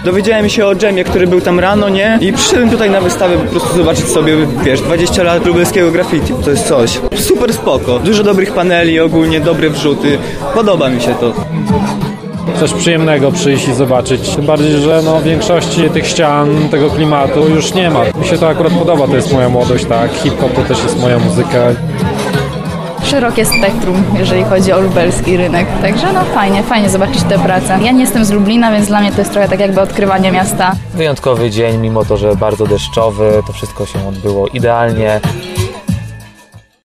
Dowiedziałem się o dżemie, który był tam rano, nie? I przyszedłem tutaj na wystawę po prostu zobaczyć sobie, wiesz, 20 lat lubelskiego graffiti. To jest coś. Super spoko. Dużo dobrych paneli, ogólnie dobre wrzuty. Podoba mi się to. Coś przyjemnego przyjść i zobaczyć. Tym bardziej, że w większości tych ścian, tego klimatu już nie ma. Mi się to akurat podoba, to jest moja młodość, tak. Hip-hop to też jest moja muzyka. Szerokie spektrum, jeżeli chodzi o lubelski rynek. Także fajnie zobaczyć tę pracę. Ja nie jestem z Lublina, więc dla mnie to jest trochę tak jakby odkrywanie miasta. Wyjątkowy dzień, mimo to, że bardzo deszczowy, to wszystko się odbyło idealnie.